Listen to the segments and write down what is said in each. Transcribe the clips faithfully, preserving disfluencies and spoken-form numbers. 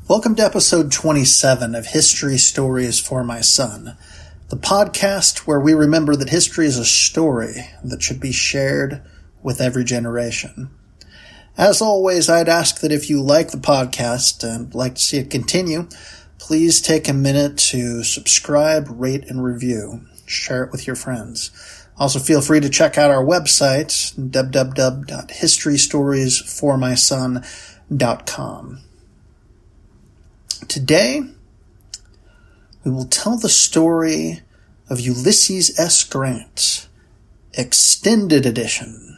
Welcome to episode twenty-seven of History Stories for My Son, the podcast where we remember that history is a story that should be shared with every generation. As always, I'd ask that if you like the podcast and like to see it continue, please take a minute to subscribe, rate, and review. Share it with your friends. Also, feel free to check out our website, w w w dot history stories for my son dot com. Today, we will tell the story of Ulysses S. Grant, Extended Edition.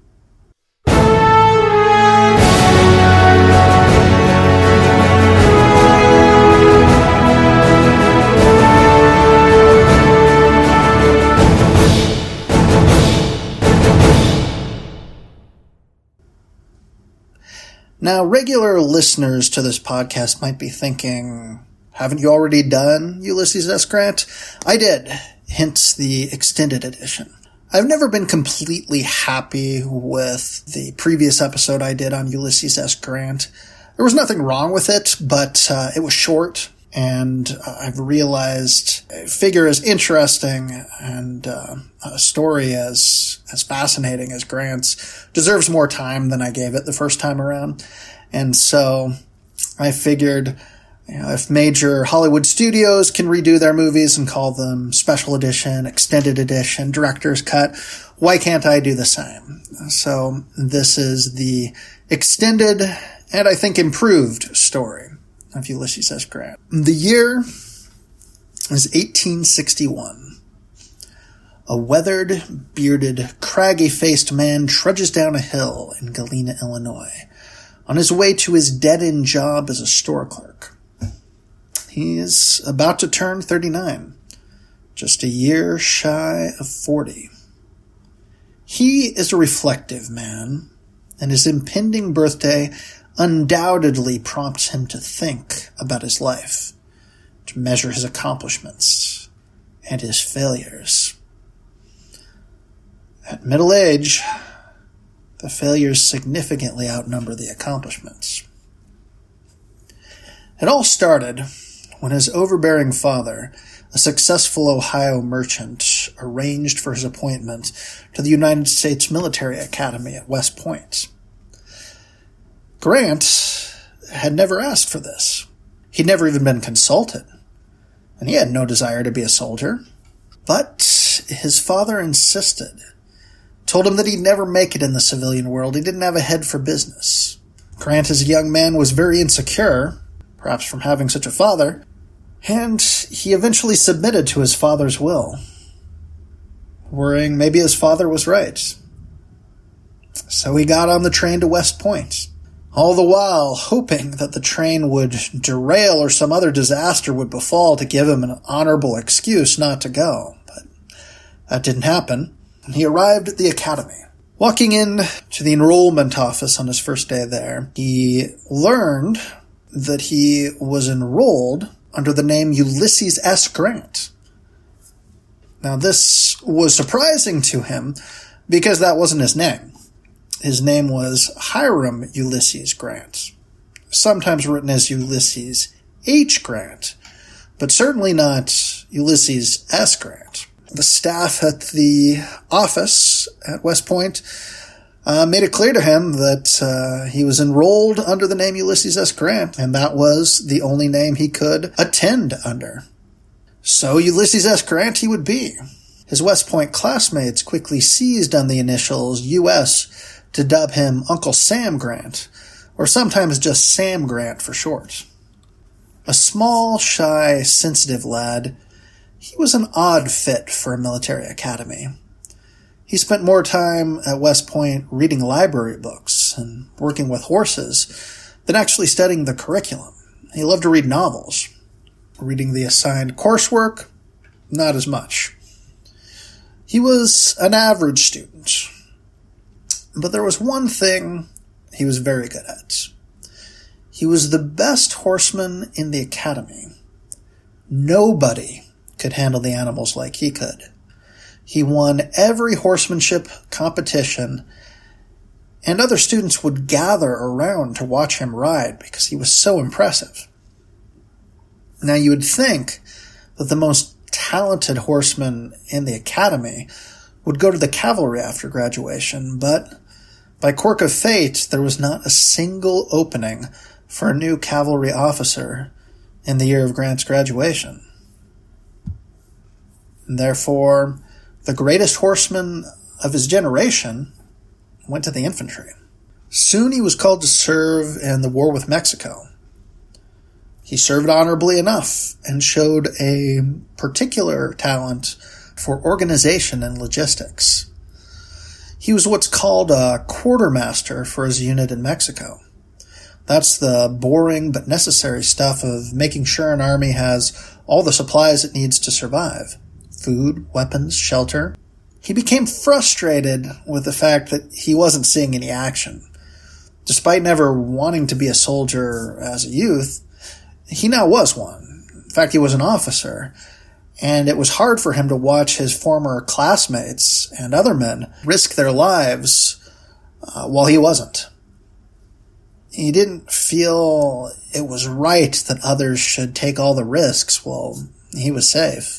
Now, regular listeners to this podcast might be thinking, haven't you already done Ulysses S. Grant? I did, hence the extended edition. I've never been completely happy with the previous episode I did on Ulysses S. Grant. There was nothing wrong with it, but uh, it was short, and uh, I've realized a figure as interesting and uh, a story as as fascinating as Grant's deserves more time than I gave it the first time around. And so I figured, you know, if major Hollywood studios can redo their movies and call them special edition, extended edition, director's cut, why can't I do the same? So this is the extended and I think improved story of Ulysses S. Grant. The year is eighteen sixty-one. A weathered, bearded, craggy-faced man trudges down a hill in Galena, Illinois, on his way to his dead-end job as a store clerk. He is about to turn thirty-nine, just a year shy of forty. He is a reflective man, and his impending birthday undoubtedly prompts him to think about his life, to measure his accomplishments and his failures. At middle age, the failures significantly outnumber the accomplishments. It all started when his overbearing father, a successful Ohio merchant, arranged for his appointment to the United States Military Academy at West Point. Grant had never asked for this. He'd never even been consulted, and he had no desire to be a soldier. But his father insisted. Told him that he'd never make it in the civilian world. He didn't have a head for business. Grant, as a young man, was very insecure, perhaps from having such a father, and he eventually submitted to his father's will, worrying maybe his father was right. So he got on the train to West Point, all the while hoping that the train would derail or some other disaster would befall to give him an honorable excuse not to go. But that didn't happen. He arrived at the academy. Walking in to the enrollment office on his first day there, he learned that he was enrolled under the name Ulysses S. Grant. Now, this was surprising to him because that wasn't his name. His name was Hiram Ulysses Grant, sometimes written as Ulysses H. Grant, but certainly not Ulysses S. Grant. The staff at the office at West Point uh, made it clear to him that uh, he was enrolled under the name Ulysses S. Grant, and that was the only name he could attend under. So Ulysses S. Grant he would be. His West Point classmates quickly seized on the initials U S to dub him Uncle Sam Grant, or sometimes just Sam Grant for short. A small, shy, sensitive lad, he was an odd fit for a military academy. He spent more time at West Point reading library books and working with horses than actually studying the curriculum. He loved to read novels. Reading the assigned coursework, not as much. He was an average student. But there was one thing he was very good at. He was the best horseman in the academy. Nobody could handle the animals like he could. He won every horsemanship competition, and other students would gather around to watch him ride because he was so impressive. Now, you would think that the most talented horseman in the academy would go to the cavalry after graduation, but by quirk of fate, there was not a single opening for a new cavalry officer in the year of Grant's graduation. And therefore, the greatest horseman of his generation went to the infantry. Soon he was called to serve in the war with Mexico. He served honorably enough and showed a particular talent for organization and logistics. He was what's called a quartermaster for his unit in Mexico. That's the boring but necessary stuff of making sure an army has all the supplies it needs to survive. Food, weapons, shelter. He became frustrated with the fact that he wasn't seeing any action. Despite never wanting to be a soldier as a youth, he now was one. In fact, he was an officer, and it was hard for him to watch his former classmates and other men risk their lives uh, while he wasn't. He didn't feel it was right that others should take all the risks while he was safe.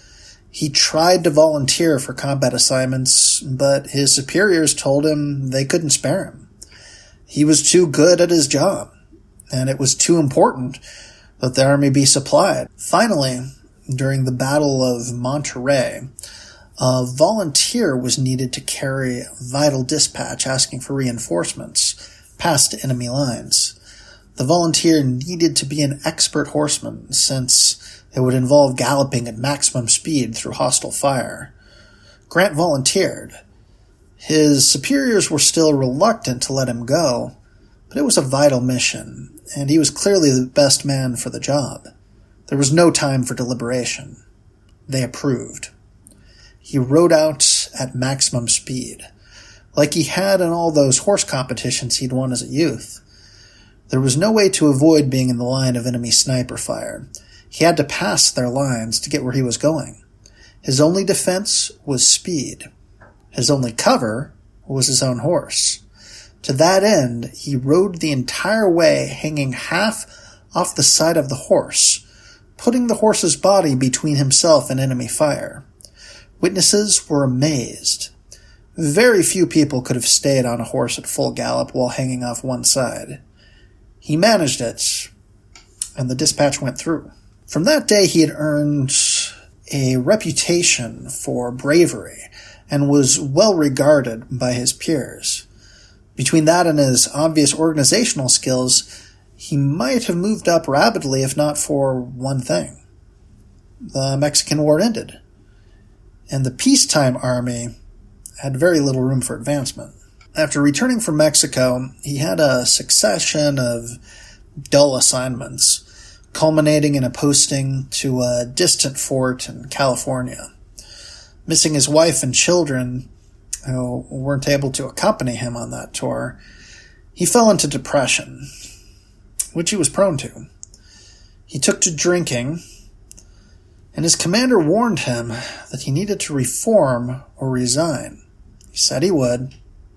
He tried to volunteer for combat assignments, but his superiors told him they couldn't spare him. He was too good at his job, and it was too important that the army be supplied. Finally, during the Battle of Monterrey, a volunteer was needed to carry vital dispatch asking for reinforcements past enemy lines. The volunteer needed to be an expert horseman, since it would involve galloping at maximum speed through hostile fire. Grant volunteered. His superiors were still reluctant to let him go, but it was a vital mission, and he was clearly the best man for the job. There was no time for deliberation. They approved. He rode out at maximum speed, like he had in all those horse competitions he'd won as a youth. There was no way to avoid being in the line of enemy sniper fire. He had to pass their lines to get where he was going. His only defense was speed. His only cover was his own horse. To that end, he rode the entire way hanging half off the side of the horse, putting the horse's body between himself and enemy fire. Witnesses were amazed. Very few people could have stayed on a horse at full gallop while hanging off one side. He managed it, and the dispatch went through. From that day, he had earned a reputation for bravery and was well regarded by his peers. Between that and his obvious organizational skills, he might have moved up rapidly if not for one thing. The Mexican War ended, and the peacetime army had very little room for advancement. After returning from Mexico, he had a succession of dull assignments, culminating in a posting to a distant fort in California. Missing his wife and children, who weren't able to accompany him on that tour, he fell into depression, which he was prone to. He took to drinking, and his commander warned him that he needed to reform or resign. He said he would,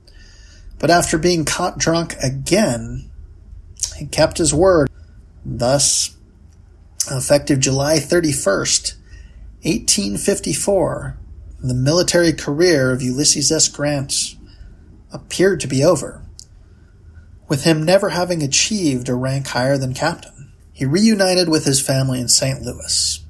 but after being caught drunk again, he kept his word. Thus, effective July thirty-first, eighteen fifty-four, the military career of Ulysses S. Grant appeared to be over, with him never having achieved a rank higher than captain. He reunited with his family in Saint Louis.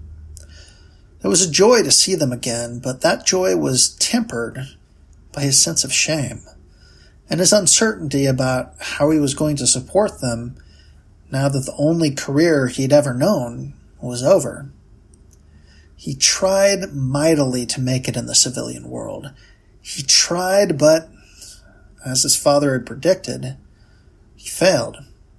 It was a joy to see them again, but that joy was tempered by his sense of shame and his uncertainty about how he was going to support them now that the only career he'd ever known was over. He tried mightily to make it in the civilian world. He tried, but, as his father had predicted, he failed.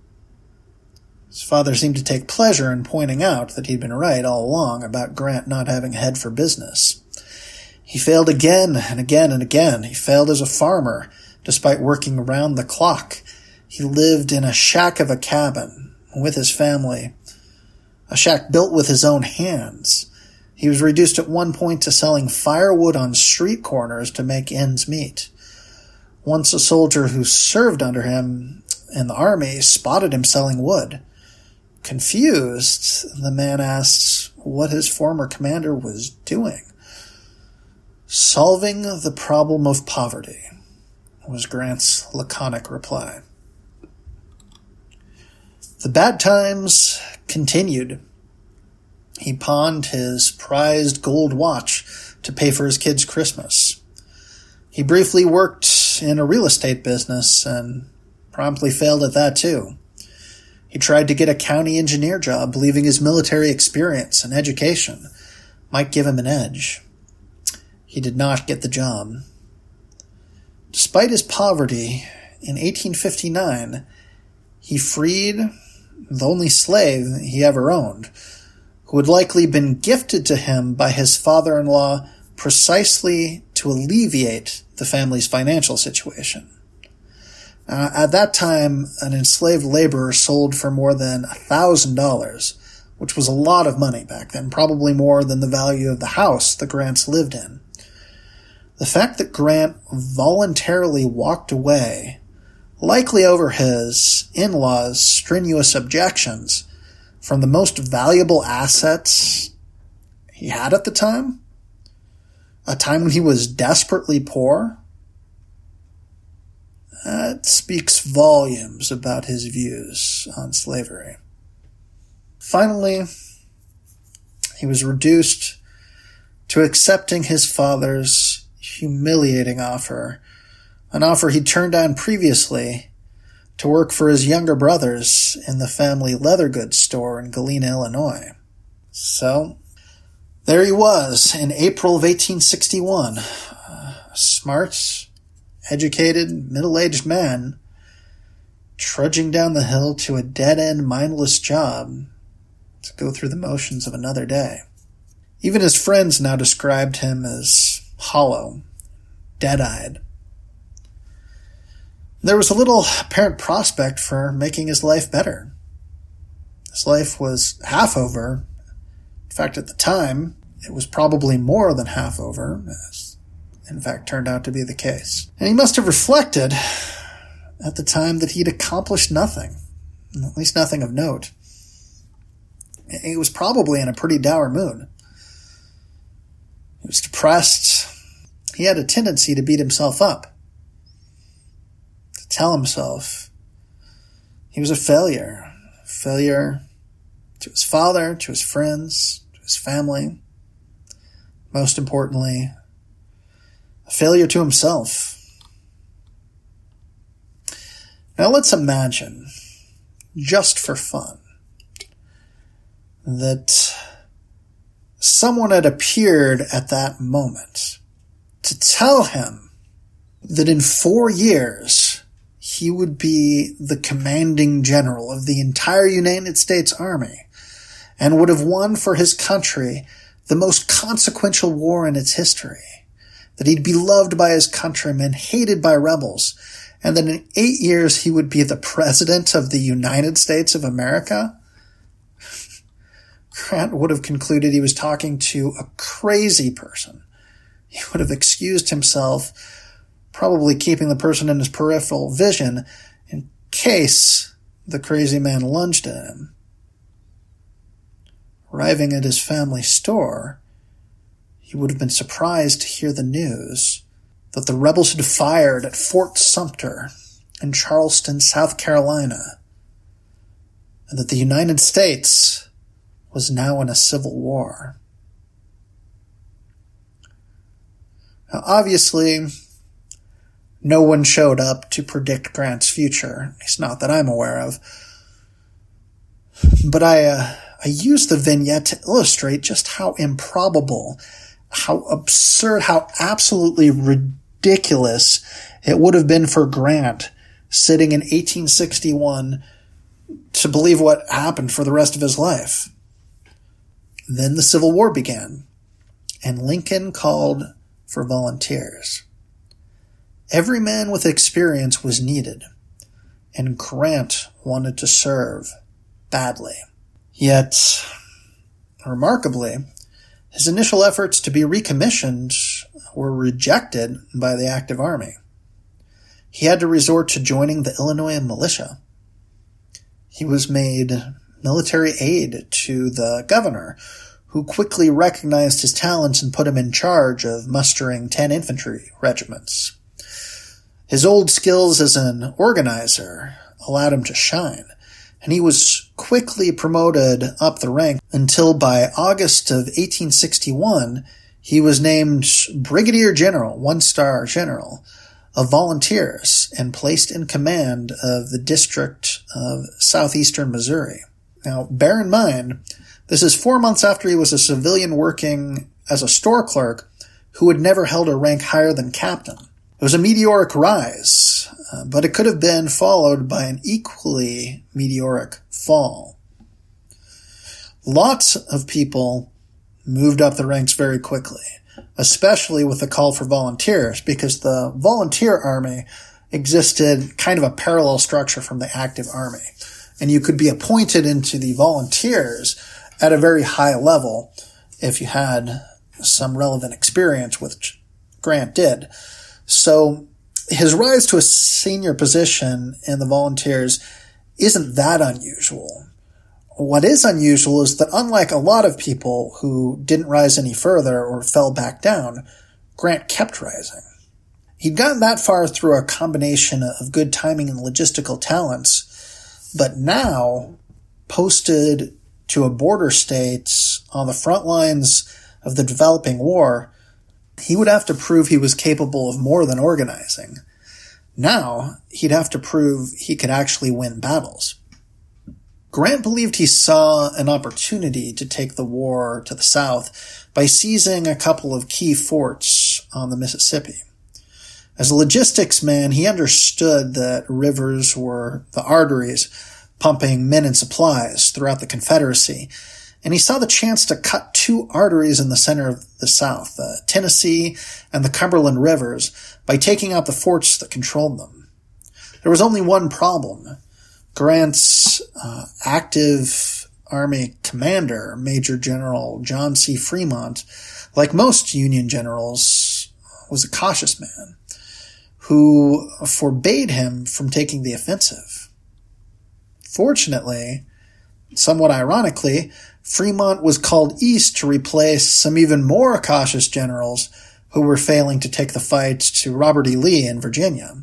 His father seemed to take pleasure in pointing out that he'd been right all along about Grant not having a head for business. He failed again and again and again. He failed as a farmer, despite working around the clock. He lived in a shack of a cabin with his family, a shack built with his own hands. He was reduced at one point to selling firewood on street corners to make ends meet. Once a soldier who served under him in the army spotted him selling wood. Confused, the man asks what his former commander was doing. "Solving the problem of poverty," was Grant's laconic reply. The bad times continued. He pawned his prized gold watch to pay for his kids' Christmas. He briefly worked in a real estate business and promptly failed at that too. He tried to get a county engineer job, believing his military experience and education might give him an edge. He did not get the job. Despite his poverty, in eighteen fifty-nine, he freed the only slave he ever owned, who had likely been gifted to him by his father-in-law precisely to alleviate the family's financial situation. Uh, at that time, an enslaved laborer sold for more than one thousand dollars, which was a lot of money back then, probably more than the value of the house the Grants lived in. The fact that Grant voluntarily walked away, likely over his in-laws' strenuous objections, from the most valuable assets he had at the time, a time when he was desperately poor, that speaks volumes about his views on slavery. Finally, he was reduced to accepting his father's humiliating offer, an offer he turned down previously, to work for his younger brothers in the family leather goods store in Galena, Illinois. So, there he was in April of eighteen sixty-one, a smart, educated, middle-aged man, trudging down the hill to a dead-end, mindless job to go through the motions of another day. Even his friends now described him as hollow, dead-eyed. There was a little apparent prospect for making his life better. His life was half over. In fact, at the time, it was probably more than half over, as in fact turned out to be the case. And he must have reflected at the time that he'd accomplished nothing, at least nothing of note. He was probably in a pretty dour mood. He was depressed. He had a tendency to beat himself up, to tell himself he was a failure, a failure to his father, to his friends, to his family, most importantly, a failure to himself. Now let's imagine, just for fun, that someone had appeared at that moment to tell him that in four years he would be the commanding general of the entire United States Army and would have won for his country the most consequential war in its history, that he'd be loved by his countrymen, hated by rebels, and that in eight years he would be the president of the United States of America. Grant would have concluded he was talking to a crazy person. He would have excused himself, probably keeping the person in his peripheral vision in case the crazy man lunged at him. Arriving at his family store, he would have been surprised to hear the news that the rebels had fired at Fort Sumter in Charleston, South Carolina, and that the United States was now in a civil war. Now, obviously, no one showed up to predict Grant's future, at least not that I'm aware of. But I, uh, I used the vignette to illustrate just how improbable, how absurd, how absolutely ridiculous it would have been for Grant, sitting in eighteen sixty-one, to believe what happened for the rest of his life. Then the Civil War began, and Lincoln called for volunteers. Every man with experience was needed, and Grant wanted to serve badly. Yet, remarkably, his initial efforts to be recommissioned were rejected by the active army. He had to resort to joining the Illinois militia. He was made military aid to the governor, who quickly recognized his talents and put him in charge of mustering ten infantry regiments. His old skills as an organizer allowed him to shine, and he was quickly promoted up the rank until by August of eighteen sixty-one, he was named Brigadier General, one-star general, of volunteers and placed in command of the District of Southeastern Missouri. Now, bear in mind, this is four months after he was a civilian working as a store clerk who had never held a rank higher than captain. It was a meteoric rise, uh, but it could have been followed by an equally meteoric fall. Lots of people moved up the ranks very quickly, especially with the call for volunteers, because the volunteer army existed kind of a parallel structure from the active army. And you could be appointed into the volunteers at a very high level if you had some relevant experience, which Grant did. So his rise to a senior position in the volunteers isn't that unusual. What is unusual is that unlike a lot of people who didn't rise any further or fell back down, Grant kept rising. He'd gotten that far through a combination of good timing and logistical talents, but now, posted to a border state on the front lines of the developing war, he would have to prove he was capable of more than organizing. Now, he'd have to prove he could actually win battles. Grant believed he saw an opportunity to take the war to the south by seizing a couple of key forts on the Mississippi. As a logistics man, he understood that rivers were the arteries pumping men and supplies throughout the Confederacy, and he saw the chance to cut two arteries in the center of the South, the Tennessee and the Cumberland rivers, by taking out the forts that controlled them. There was only one problem. Grant's uh, active Army commander, Major General John C. Fremont, like most Union generals, was a cautious man who forbade him from taking the offensive. Fortunately, somewhat ironically, Fremont was called east to replace some even more cautious generals who were failing to take the fight to Robert E. Lee in Virginia.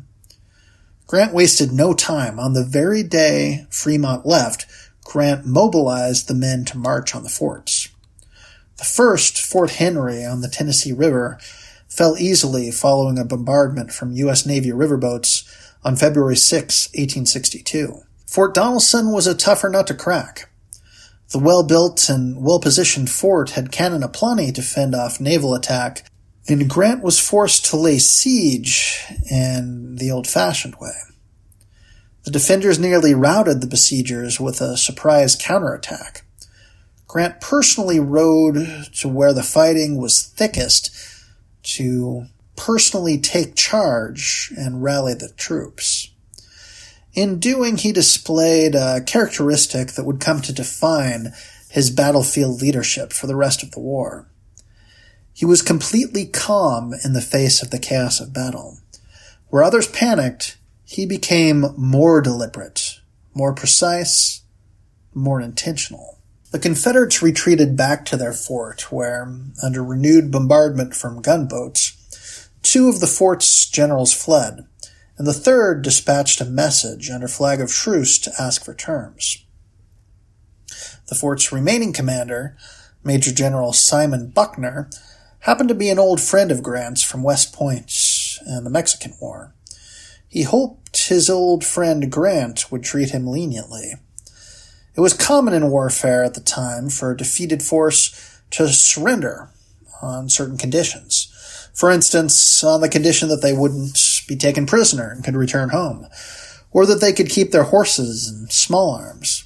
Grant wasted no time. On the very day Fremont left, Grant mobilized the men to march on the forts. The first, Fort Henry on the Tennessee River, fell easily following a bombardment from U S Navy riverboats on February sixth, eighteen sixty-two. Fort Donelson was a tougher nut to crack. The well-built and well-positioned fort had cannon aplenty to fend off naval attack, and Grant was forced to lay siege in the old-fashioned way. The defenders nearly routed the besiegers with a surprise counterattack. Grant personally rode to where the fighting was thickest to personally take charge and rally the troops. In doing, he displayed a characteristic that would come to define his battlefield leadership for the rest of the war. He was completely calm in the face of the chaos of battle. Where others panicked, he became more deliberate, more precise, more intentional. The Confederates retreated back to their fort, where, under renewed bombardment from gunboats, two of the fort's generals fled, and the third dispatched a message under flag of truce to ask for terms. The fort's remaining commander, Major General Simon Buckner, happened to be an old friend of Grant's from West Point and the Mexican War. He hoped his old friend Grant would treat him leniently. It was common in warfare at the time for a defeated force to surrender on certain conditions. For instance, on the condition that they wouldn't be taken prisoner and could return home, or that they could keep their horses and small arms.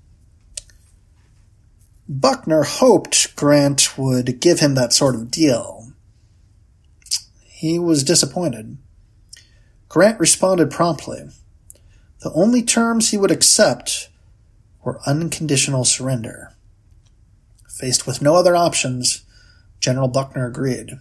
Buckner hoped Grant would give him that sort of deal. He was disappointed. Grant responded promptly. The only terms he would accept were unconditional surrender. Faced with no other options, General Buckner agreed.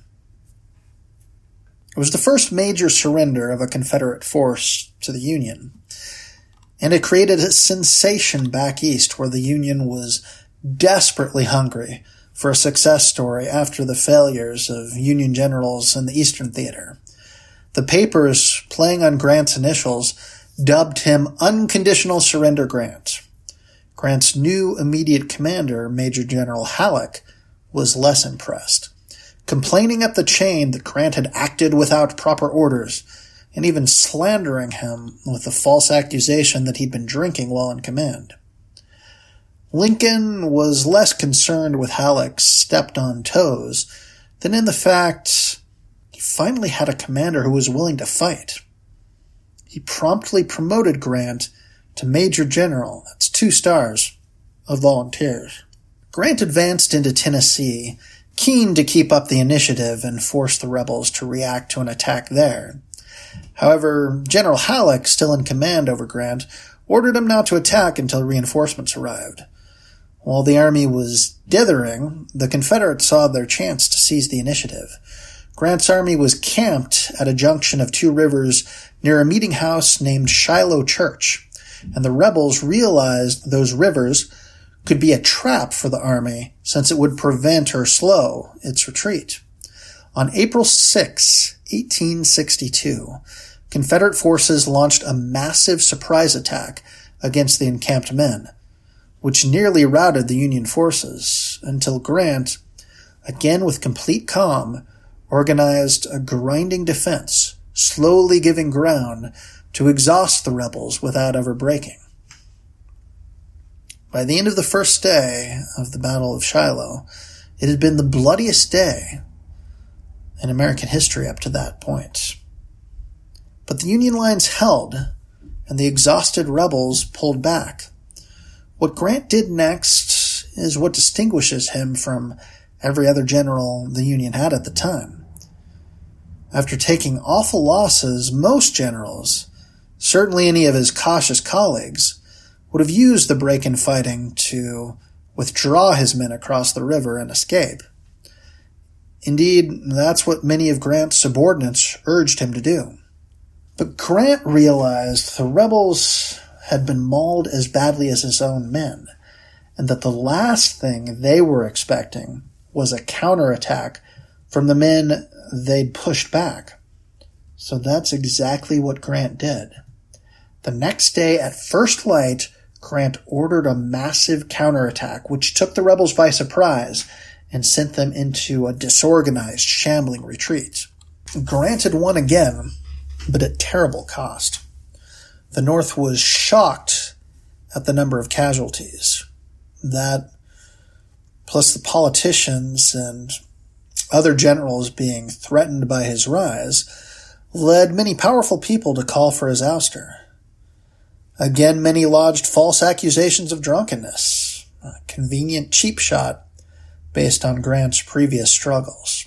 It was the first major surrender of a Confederate force to the Union. and it created a sensation back east where the Union was desperately hungry for a success story after the failures of Union generals in the Eastern Theater. The papers, playing on Grant's initials, dubbed him Unconditional Surrender Grant. Grant's new immediate commander, Major General Halleck, was less impressed, complaining up the chain that Grant had acted without proper orders, and even slandering him with the false accusation that he'd been drinking while in command. Lincoln was less concerned with Halleck's stepped-on toes than in the fact he finally had a commander who was willing to fight. He promptly promoted Grant to Major General, that's two stars, of volunteers. Grant advanced into Tennessee, keen to keep up the initiative and force the rebels to react to an attack there. However, General Halleck, still in command over Grant, ordered him not to attack until reinforcements arrived. While the army was dithering, the Confederates saw their chance to seize the initiative. Grant's army was camped at a junction of two rivers near a meeting house named Shiloh Church, and the rebels realized those rivers could be a trap for the army since it would prevent or slow its retreat. On April sixth, eighteen sixty-two, Confederate forces launched a massive surprise attack against the encamped men, which nearly routed the Union forces until Grant, again with complete calm, organized a grinding defense, slowly giving ground to exhaust the rebels without ever breaking. By the end of the first day of the Battle of Shiloh, it had been the bloodiest day in American history up to that point. But the Union lines held, and the exhausted rebels pulled back. What Grant did next is what distinguishes him from every other general the Union had at the time. After taking awful losses, most generals, certainly any of his cautious colleagues, would have used the break in fighting to withdraw his men across the river and escape. Indeed, that's what many of Grant's subordinates urged him to do. But Grant realized the rebels had been mauled as badly as his own men, and that the last thing they were expecting was a counterattack from the men they'd pushed back. So that's exactly what Grant did. The next day at first light, Grant ordered a massive counterattack, which took the rebels by surprise and sent them into a disorganized, shambling retreat. Grant had won again, but at terrible cost. The North was shocked at the number of casualties. That, plus the politicians and other generals being threatened by his rise, led many powerful people to call for his ouster. Again, many lodged false accusations of drunkenness, a convenient cheap shot based on Grant's previous struggles.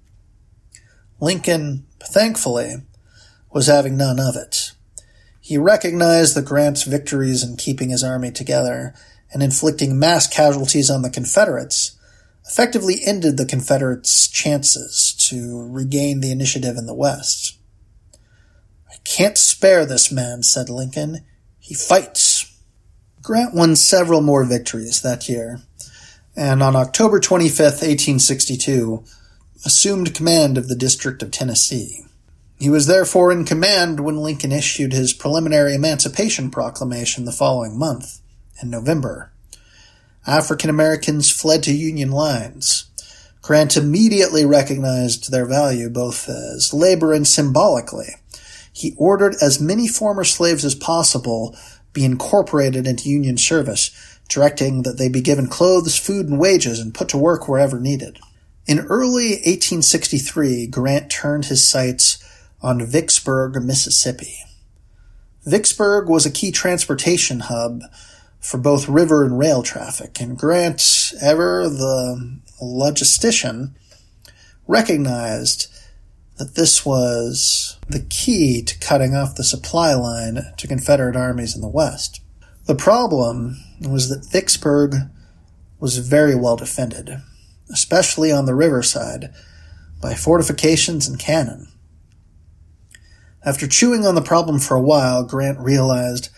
Lincoln, thankfully, was having none of it. He recognized that Grant's victories in keeping his army together and inflicting mass casualties on the Confederates effectively ended the Confederates' chances to regain the initiative in the West. "I can't spare this man," said Lincoln. "He fights." Grant won several more victories that year, and on October twenty-fifth, eighteen sixty-two, assumed command of the District of Tennessee. He was therefore in command when Lincoln issued his preliminary Emancipation Proclamation the following month, in November. African Americans fled to Union lines. Grant immediately recognized their value both as labor and symbolically. He ordered as many former slaves as possible be incorporated into Union service, directing that they be given clothes, food, and wages and put to work wherever needed. In early eighteen sixty-three, Grant turned his sights on Vicksburg, Mississippi. Vicksburg was a key transportation hub for both river and rail traffic, and Grant, ever the logistician, recognized that this was the key to cutting off the supply line to Confederate armies in the West. The problem was that Vicksburg was very well defended, especially on the riverside, by fortifications and cannon. After chewing on the problem for a while, Grant realized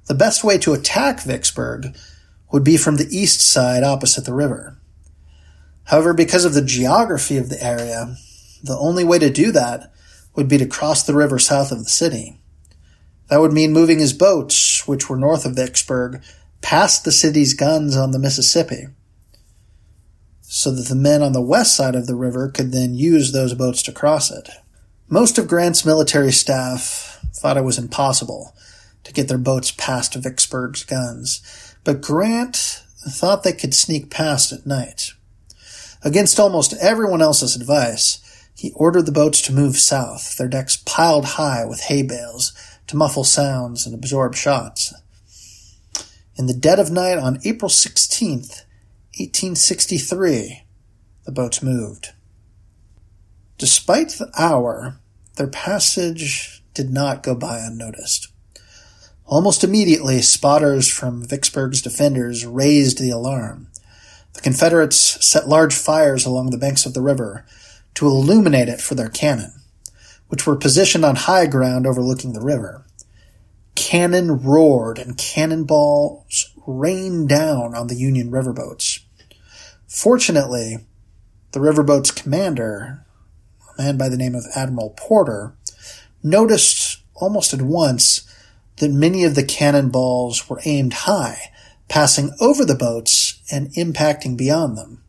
The best way to attack Vicksburg would be from the east side opposite the river. However, because of the geography of the area, the only way to do that would be to cross the river south of the city. That would mean moving his boats, which were north of Vicksburg, past the city's guns on the Mississippi, so that the men on the west side of the river could then use those boats to cross it. Most of Grant's military staff thought it was impossible to get their boats past Vicksburg's guns, but Grant thought they could sneak past at night. Against almost everyone else's advice, he ordered the boats to move south, their decks piled high with hay bales to muffle sounds and absorb shots. In the dead of night on April sixteenth, eighteen sixty-three, the boats moved. Despite the hour, their passage did not go by unnoticed. Almost immediately, spotters from Vicksburg's defenders raised the alarm. The Confederates set large fires along the banks of the river to illuminate it for their cannon, which were positioned on high ground overlooking the river. Cannon roared and cannonballs rained down on the Union riverboats. Fortunately, the riverboat's commander, a man by the name of Admiral Porter, noticed almost at once that many of the cannonballs were aimed high, passing over the boats and impacting beyond them.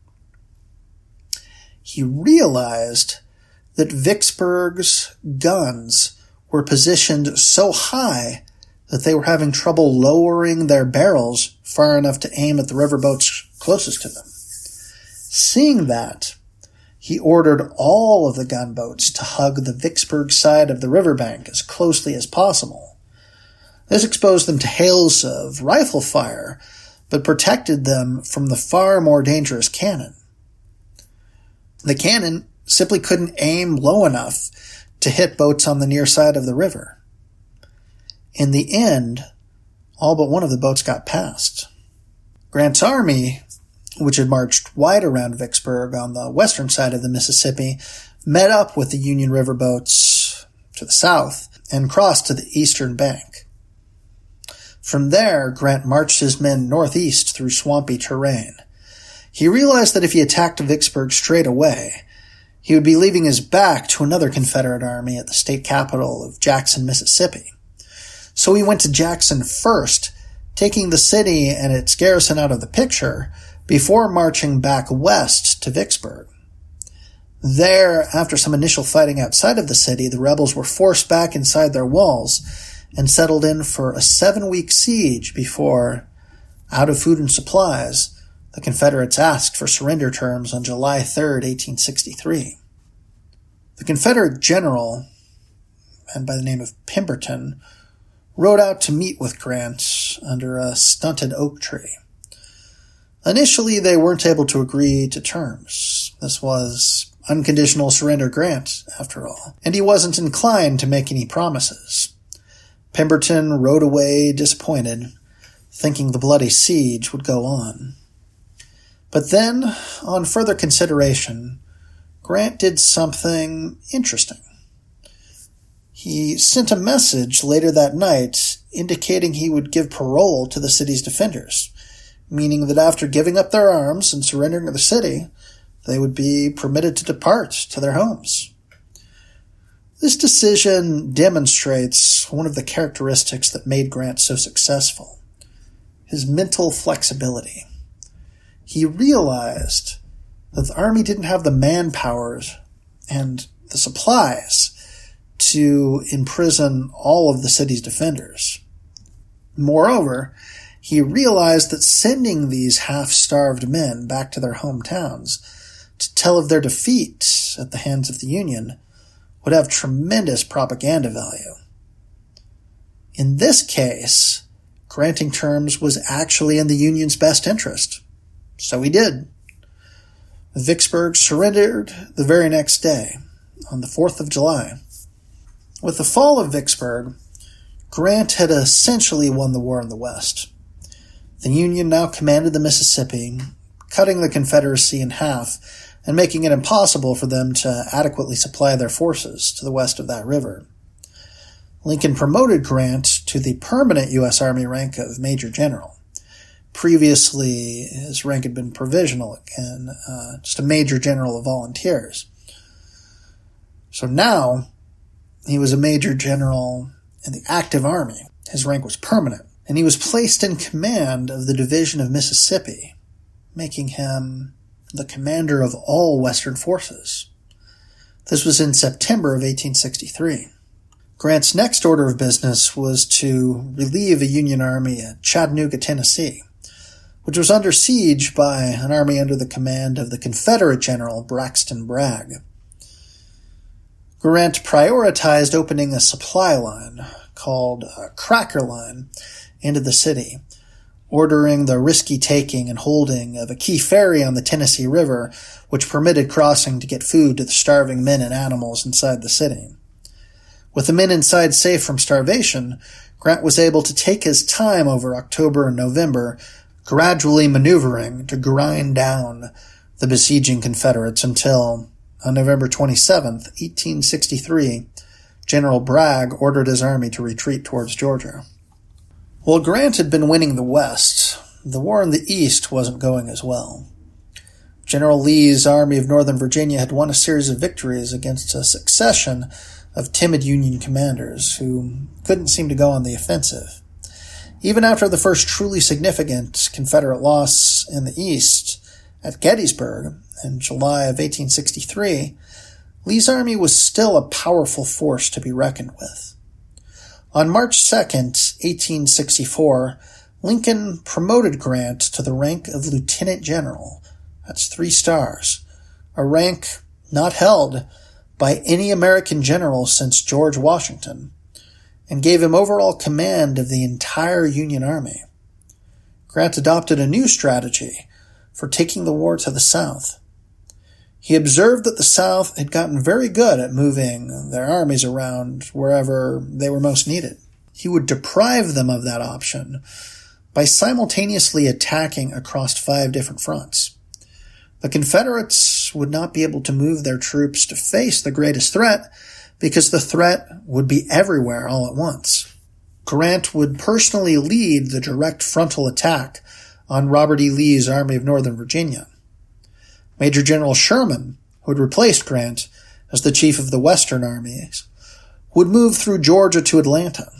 He realized that Vicksburg's guns were positioned so high that they were having trouble lowering their barrels far enough to aim at the riverboats closest to them. Seeing that, he ordered all of the gunboats to hug the Vicksburg side of the riverbank as closely as possible. This exposed them to hails of rifle fire, but protected them from the far more dangerous cannon. The cannon simply couldn't aim low enough to hit boats on the near side of the river. In the end, all but one of the boats got past. Grant's army, which had marched wide around Vicksburg on the western side of the Mississippi, met up with the Union River boats to the south and crossed to the eastern bank. From there, Grant marched his men northeast through swampy terrain. He realized that if he attacked Vicksburg straight away, he would be leaving his back to another Confederate army at the state capital of Jackson, Mississippi. So he went to Jackson first, taking the city and its garrison out of the picture before marching back west to Vicksburg. There, after some initial fighting outside of the city, the rebels were forced back inside their walls and settled in for a seven-week siege before, out of food and supplies, the Confederates asked for surrender terms on July third, eighteen sixty-three. The Confederate general, a man by the name of Pemberton, rode out to meet with Grant under a stunted oak tree. Initially, they weren't able to agree to terms. This was unconditional surrender Grant, after all, and he wasn't inclined to make any promises. Pemberton rode away disappointed, thinking the bloody siege would go on. But then, on further consideration, Grant did something interesting. He sent a message later that night indicating he would give parole to the city's defenders, meaning that after giving up their arms and surrendering to the city, they would be permitted to depart to their homes. This decision demonstrates one of the characteristics that made Grant so successful: his mental flexibility. He realized that the army didn't have the manpower and the supplies to imprison all of the city's defenders. Moreover, he realized that sending these half-starved men back to their hometowns to tell of their defeat at the hands of the Union would have tremendous propaganda value. In this case, granting terms was actually in the Union's best interest. So he did. Vicksburg surrendered the very next day, on the fourth of July. With the fall of Vicksburg, Grant had essentially won the war in the West. The Union now commanded the Mississippi, cutting the Confederacy in half and making it impossible for them to adequately supply their forces to the west of that river. Lincoln promoted Grant to the permanent U S. Army rank of Major General. Previously, his rank had been provisional and uh, just a Major General of Volunteers. So now, he was a Major General in the active army. His rank was permanent, and he was placed in command of the Division of Mississippi, making him the commander of all Western forces. This was in September of eighteen sixty-three. Grant's next order of business was to relieve a Union army at Chattanooga, Tennessee, which was under siege by an army under the command of the Confederate General Braxton Bragg. Grant prioritized opening a supply line called a Cracker Line into the city, ordering the risky taking and holding of a key ferry on the Tennessee River, which permitted crossing to get food to the starving men and animals inside the city. With the men inside safe from starvation, Grant was able to take his time over October and November, gradually maneuvering to grind down the besieging Confederates until, on November twenty-seventh, eighteen sixty-three, General Bragg ordered his army to retreat towards Georgia. While Grant had been winning the West, the war in the East wasn't going as well. General Lee's Army of Northern Virginia had won a series of victories against a succession of timid Union commanders who couldn't seem to go on the offensive. Even after the first truly significant Confederate loss in the East at Gettysburg in July of eighteen sixty-three, Lee's army was still a powerful force to be reckoned with. On March second, eighteen sixty-four, Lincoln promoted Grant to the rank of Lieutenant General. That's three stars, a rank not held by any American general since George Washington, and gave him overall command of the entire Union Army. Grant adopted a new strategy for taking the war to the South. He observed that the South had gotten very good at moving their armies around wherever they were most needed. He would deprive them of that option by simultaneously attacking across five different fronts. The Confederates would not be able to move their troops to face the greatest threat because the threat would be everywhere all at once. Grant would personally lead the direct frontal attack on Robert E. Lee's Army of Northern Virginia. Major General Sherman, who had replaced Grant as the chief of the Western armies, would move through Georgia to Atlanta.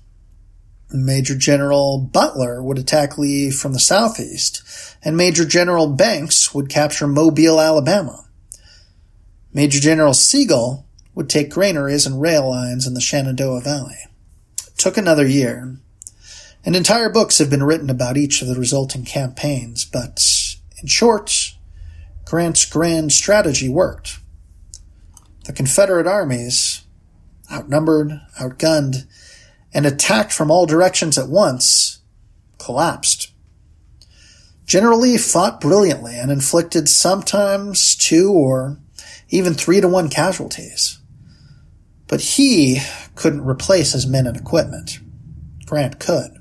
Major General Butler would attack Lee from the southeast, and Major General Banks would capture Mobile, Alabama. Major General Sigel would take granaries and rail lines in the Shenandoah Valley. It took another year, and entire books have been written about each of the resulting campaigns, but in short, Grant's grand strategy worked. The Confederate armies, outnumbered, outgunned, and attacked from all directions at once, collapsed. General Lee fought brilliantly and inflicted sometimes two or even three to one casualties. But he couldn't replace his men and equipment. Grant could.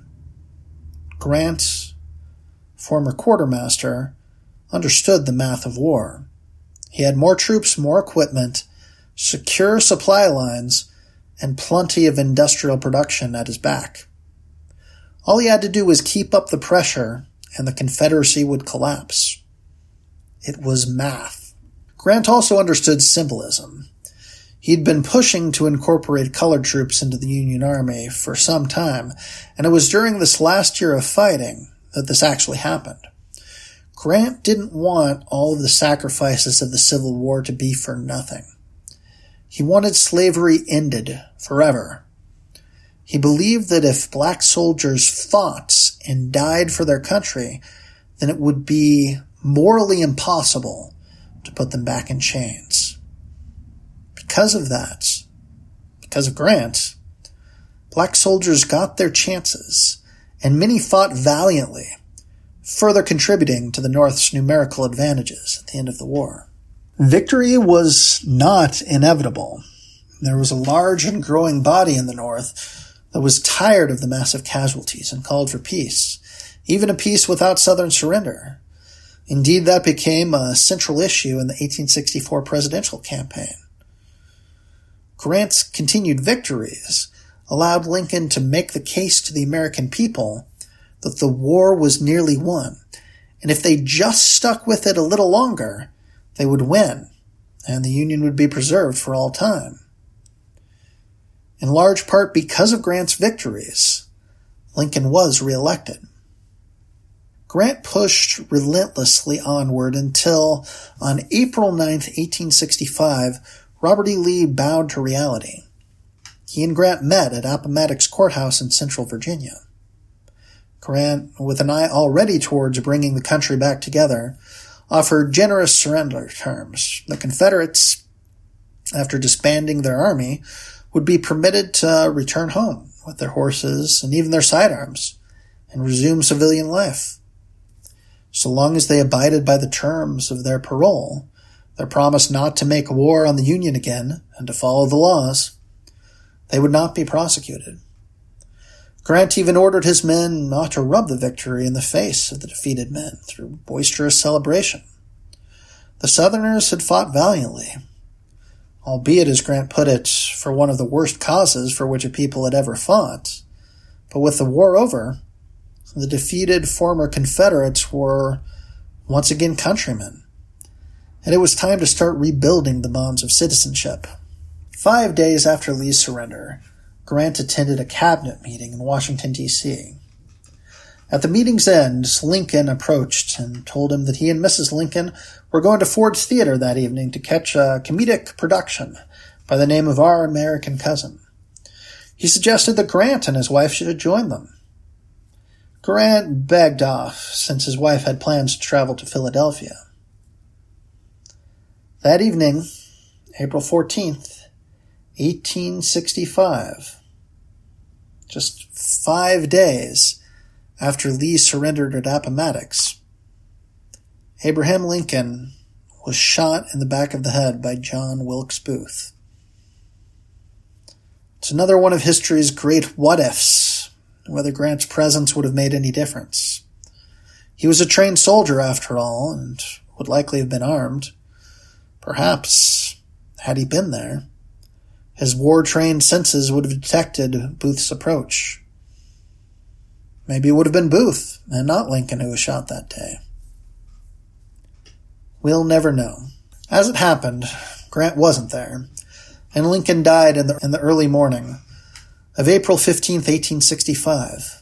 Grant, former quartermaster, understood the math of war. He had more troops, more equipment, secure supply lines, and plenty of industrial production at his back. All he had to do was keep up the pressure, and the Confederacy would collapse. It was math. Grant also understood symbolism. He'd been pushing to incorporate colored troops into the Union Army for some time, and it was during this last year of fighting that this actually happened. Grant didn't want all of the sacrifices of the Civil War to be for nothing. He wanted slavery ended forever. He believed that if black soldiers fought and died for their country, then it would be morally impossible to put them back in chains. Because of that, because of Grant, black soldiers got their chances, and many fought valiantly, further contributing to the North's numerical advantages at the end of the war. Victory was not inevitable. There was a large and growing body in the North that was tired of the massive casualties and called for peace, even a peace without Southern surrender. Indeed, that became a central issue in the eighteen sixty-four presidential campaign. Grant's continued victories allowed Lincoln to make the case to the American people that the war was nearly won, and if they just stuck with it a little longer, they would win, and the Union would be preserved for all time. In large part because of Grant's victories, Lincoln was reelected. Grant pushed relentlessly onward until, on April ninth, eighteen sixty-five, Robert E. Lee bowed to reality. He and Grant met at Appomattox Courthouse in central Virginia. Grant, with an eye already towards bringing the country back together, offered generous surrender terms. The Confederates, after disbanding their army, would be permitted to return home with their horses and even their sidearms and resume civilian life. So long as they abided by the terms of their parole, their promise not to make war on the Union again and to follow the laws, they would not be prosecuted. Grant even ordered his men not to rub the victory in the face of the defeated men through boisterous celebration. The Southerners had fought valiantly, albeit, as Grant put it, for one of the worst causes for which a people had ever fought. But with the war over, the defeated former Confederates were once again countrymen, and it was time to start rebuilding the bonds of citizenship. Five days after Lee's surrender, Grant attended a cabinet meeting in Washington, D C At the meeting's end, Lincoln approached and told him that he and Missus Lincoln were going to Ford's Theater that evening to catch a comedic production by the name of Our American Cousin. He suggested that Grant and his wife should join them. Grant begged off, since his wife had plans to travel to Philadelphia. That evening, April fourteenth, eighteen sixty-five, just five days after Lee surrendered at Appomattox, Abraham Lincoln was shot in the back of the head by John Wilkes Booth. It's another one of history's great what-ifs, whether Grant's presence would have made any difference. He was a trained soldier, after all, and would likely have been armed. Perhaps, had he been there, his war-trained senses would have detected Booth's approach. Maybe it would have been Booth, and not Lincoln, who was shot that day. We'll never know. As it happened, Grant wasn't there, and Lincoln died in the, in the early morning of April fifteenth, eighteen sixty-five.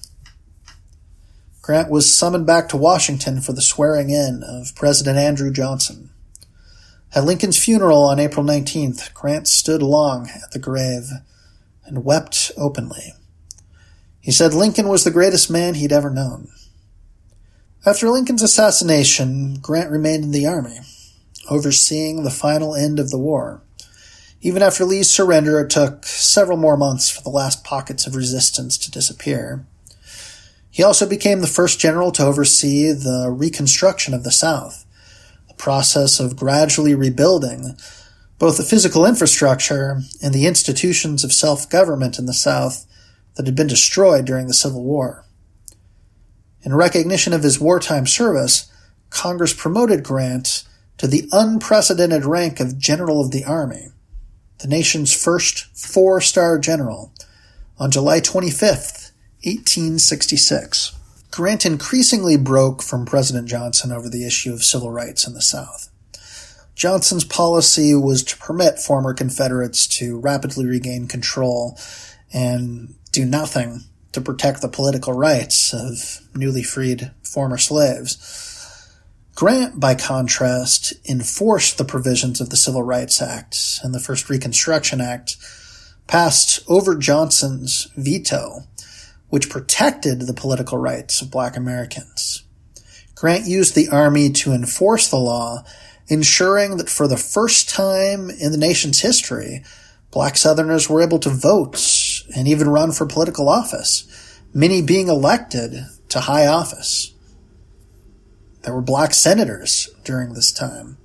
Grant was summoned back to Washington for the swearing-in of President Andrew Johnson. At Lincoln's funeral on April nineteenth, Grant stood long at the grave and wept openly. He said Lincoln was the greatest man he'd ever known. After Lincoln's assassination, Grant remained in the Army, overseeing the final end of the war. Even after Lee's surrender, it took several more months for the last pockets of resistance to disappear. He also became the first general to oversee the reconstruction of the South, the process of gradually rebuilding both the physical infrastructure and the institutions of self-government in the South that had been destroyed during the Civil War. In recognition of his wartime service, Congress promoted Grant to the unprecedented rank of General of the Army, the nation's first four-star general, on July twenty-fifth, eighteen sixty-six. Grant increasingly broke from President Johnson over the issue of civil rights in the South. Johnson's policy was to permit former Confederates to rapidly regain control and do nothing to protect the political rights of newly freed former slaves. Grant, by contrast, enforced the provisions of the Civil Rights Act and the first Reconstruction Act, passed over Johnson's veto, which protected the political rights of Black Americans. Grant used the Army to enforce the law, ensuring that for the first time in the nation's history, Black Southerners were able to vote and even run for political office, many being elected to high office. There were Black senators during this time.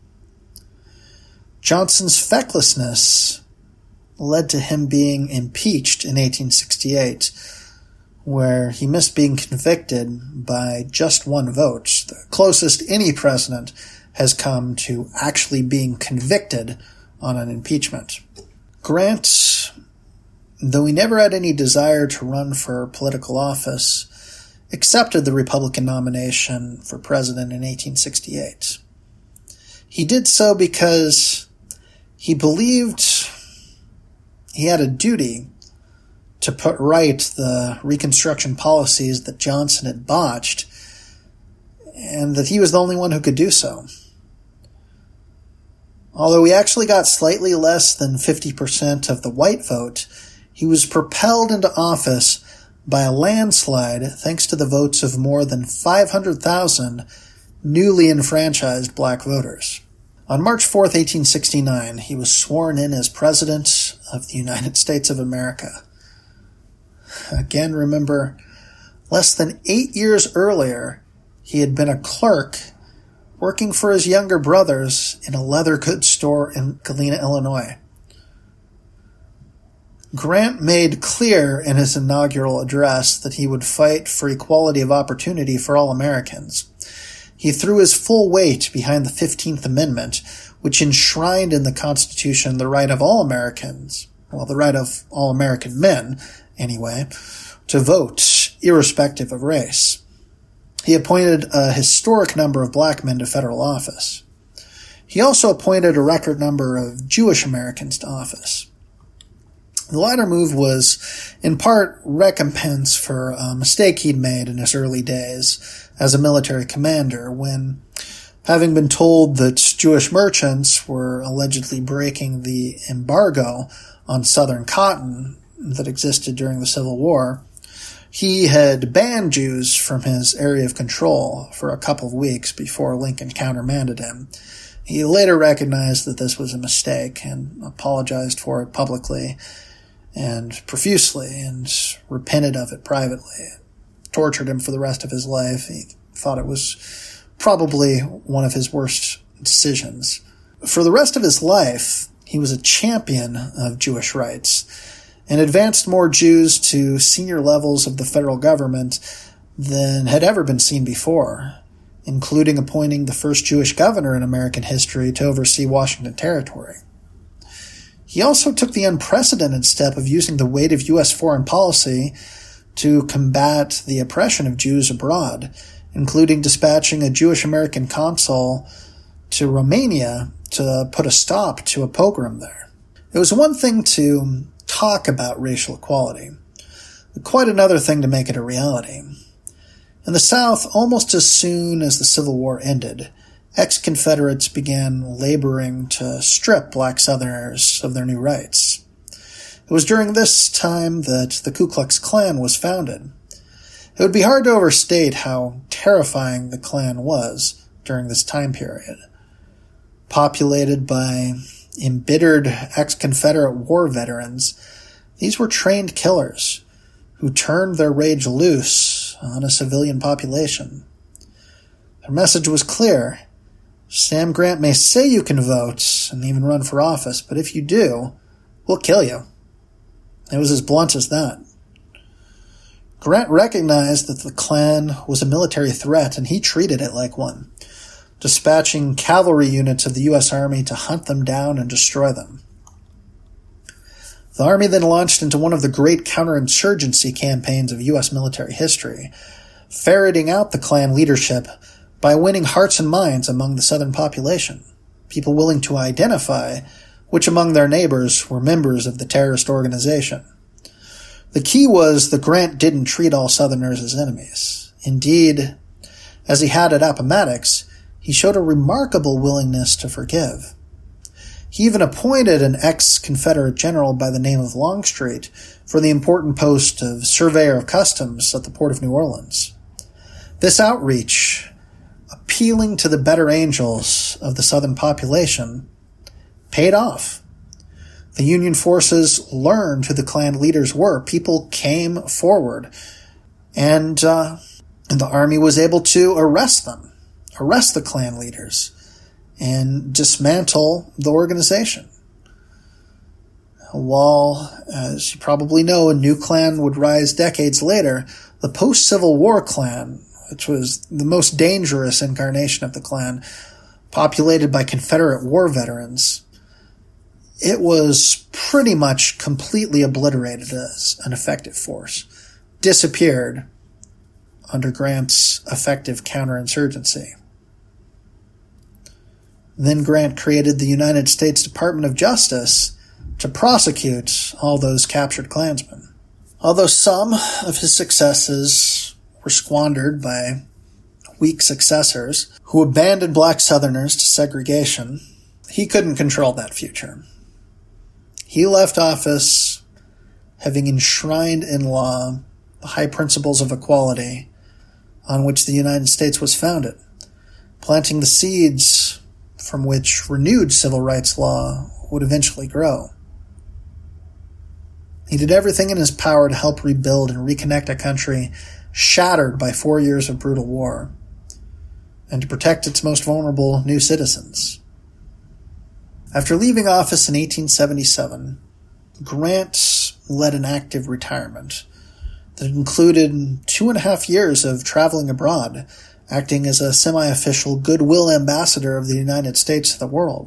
Johnson's fecklessness led to him being impeached in eighteen sixty-eight, where he missed being convicted by just one vote, the closest any president has come to actually being convicted on an impeachment. Grant though he never had any desire to run for political office, accepted the Republican nomination for president in eighteen sixty-eight. He did so because he believed he had a duty to put right the Reconstruction policies that Johnson had botched, and that he was the only one who could do so. Although he actually got slightly less than fifty percent of the white vote, he was propelled into office by a landslide thanks to the votes of more than five hundred thousand newly enfranchised black voters. On March fourth, eighteen sixty-nine, he was sworn in as President of the United States of America. Again, remember, less than eight years earlier, he had been a clerk working for his younger brothers in a leather goods store in Galena, Illinois. Grant made clear in his inaugural address that he would fight for equality of opportunity for all Americans. He threw his full weight behind the fifteenth Amendment, which enshrined in the Constitution the right of all Americans, well, the right of all American men, anyway, to vote, irrespective of race. He appointed a historic number of black men to federal office. He also appointed a record number of Jewish Americans to office. The latter move was, in part, recompense for a mistake he'd made in his early days as a military commander when, having been told that Jewish merchants were allegedly breaking the embargo on Southern cotton that existed during the Civil War, he had banned Jews from his area of control for a couple of weeks before Lincoln countermanded him. He later recognized that this was a mistake and apologized for it publicly and profusely and repented of it privately. It tortured him for the rest of his life. He thought it was probably one of his worst decisions. For the rest of his life, he was a champion of Jewish rights and advanced more Jews to senior levels of the federal government than had ever been seen before, including appointing the first Jewish governor in American history to oversee Washington Territory. He also took the unprecedented step of using the weight of U S foreign policy to combat the oppression of Jews abroad, including dispatching a Jewish American consul to Romania to put a stop to a pogrom there. It was one thing to talk about racial equality, but quite another thing to make it a reality. In the South, almost as soon as the Civil War ended, ex-Confederates began laboring to strip black Southerners of their new rights. It was during this time that the Ku Klux Klan was founded. It would be hard to overstate how terrifying the Klan was during this time period. Populated by embittered ex-Confederate war veterans, these were trained killers who turned their rage loose on a civilian population. Their message was clear. Sam Grant may say you can vote and even run for office, but if you do, we'll kill you. It was as blunt as that. Grant recognized that the Klan was a military threat, and he treated it like one, dispatching cavalry units of the U S Army to hunt them down and destroy them. The Army then launched into one of the great counterinsurgency campaigns of U S military history, ferreting out the Klan leadership by winning hearts and minds among the Southern population, people willing to identify which among their neighbors were members of the terrorist organization. The key was that Grant didn't treat all Southerners as enemies. Indeed, as he had at Appomattox, he showed a remarkable willingness to forgive. He even appointed an ex-Confederate general by the name of Longstreet for the important post of Surveyor of Customs at the Port of New Orleans. This outreach, appealing to the better angels of the Southern population, paid off. The Union forces learned who the Klan leaders were. People came forward, and, uh, and the Army was able to arrest them, arrest the Klan leaders, and dismantle the organization. While, as you probably know, a new Klan would rise decades later, the post-Civil War Klan, which was the most dangerous incarnation of the Klan, populated by Confederate war veterans, it was pretty much completely obliterated as an effective force, disappeared under Grant's effective counterinsurgency. Then Grant created the United States Department of Justice to prosecute all those captured Klansmen. Although some of his successes were squandered by weak successors who abandoned black Southerners to segregation, he couldn't control that future. He left office having enshrined in law the high principles of equality on which the United States was founded, planting the seeds from which renewed civil rights law would eventually grow. He did everything in his power to help rebuild and reconnect a country shattered by four years of brutal war, and to protect its most vulnerable new citizens. After leaving office in eighteen seventy-seven, Grant led an active retirement that included two and a half years of traveling abroad, acting as a semi-official goodwill ambassador of the United States to the world.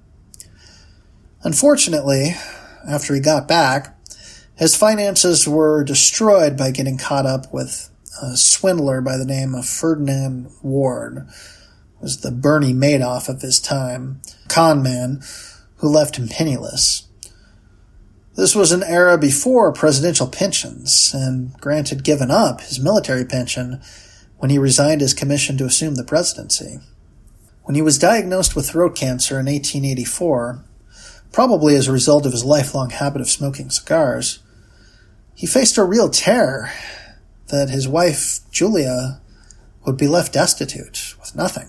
Unfortunately, after he got back, his finances were destroyed by getting caught up with a swindler by the name of Ferdinand Ward, who was the Bernie Madoff of his time, con man who left him penniless. This was an era before presidential pensions, and Grant had given up his military pension when he resigned his commission to assume the presidency. When he was diagnosed with throat cancer in eighteen eighty-four, probably as a result of his lifelong habit of smoking cigars, he faced a real terror that his wife, Julia, would be left destitute with nothing.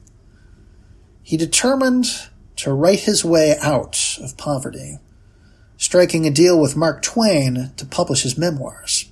He determined to write his way out of poverty, striking a deal with Mark Twain to publish his memoirs.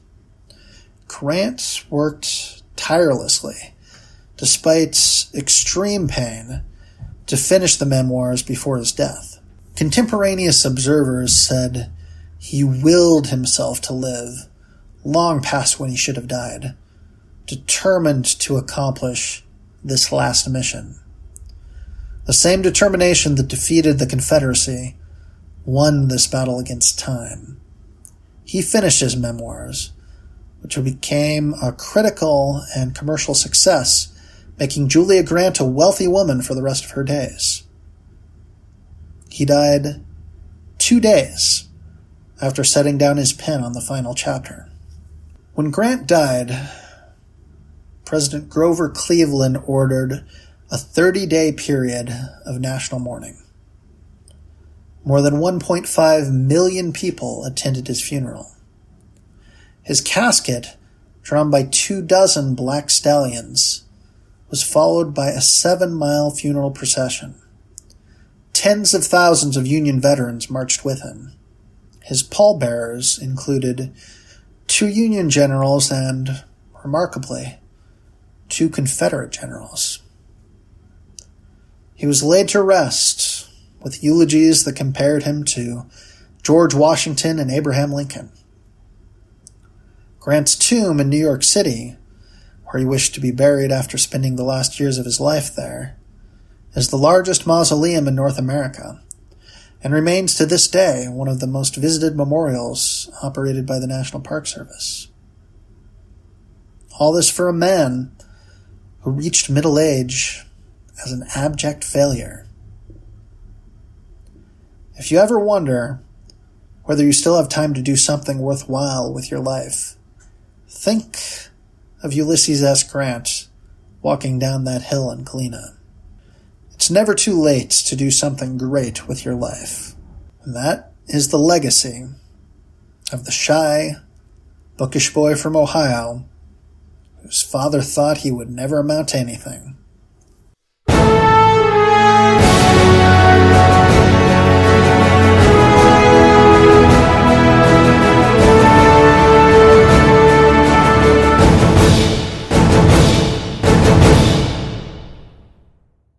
Grant worked tirelessly, despite extreme pain, to finish the memoirs before his death. Contemporaneous observers said he willed himself to live long past when he should have died, determined to accomplish this last mission. The same determination that defeated the Confederacy won this battle against time. He finished his memoirs, which became a critical and commercial success, making Julia Grant a wealthy woman for the rest of her days. He died two days after setting down his pen on the final chapter. When Grant died, President Grover Cleveland ordered a thirty-day period of national mourning. More than one point five million people attended his funeral. His casket, drawn by two dozen black stallions, was followed by a seven-mile funeral procession. Tens of thousands of Union veterans marched with him. His pallbearers included two Union generals and, remarkably, two Confederate generals. He was laid to rest with eulogies that compared him to George Washington and Abraham Lincoln. Grant's tomb in New York City, where he wished to be buried after spending the last years of his life there, is the largest mausoleum in North America, and remains to this day one of the most visited memorials operated by the National Park Service. All this for a man who reached middle age as an abject failure. If you ever wonder whether you still have time to do something worthwhile with your life, think of Ulysses S. Grant walking down that hill in Galena. It's never too late to do something great with your life. And that is the legacy of the shy, bookish boy from Ohio whose father thought he would never amount to anything.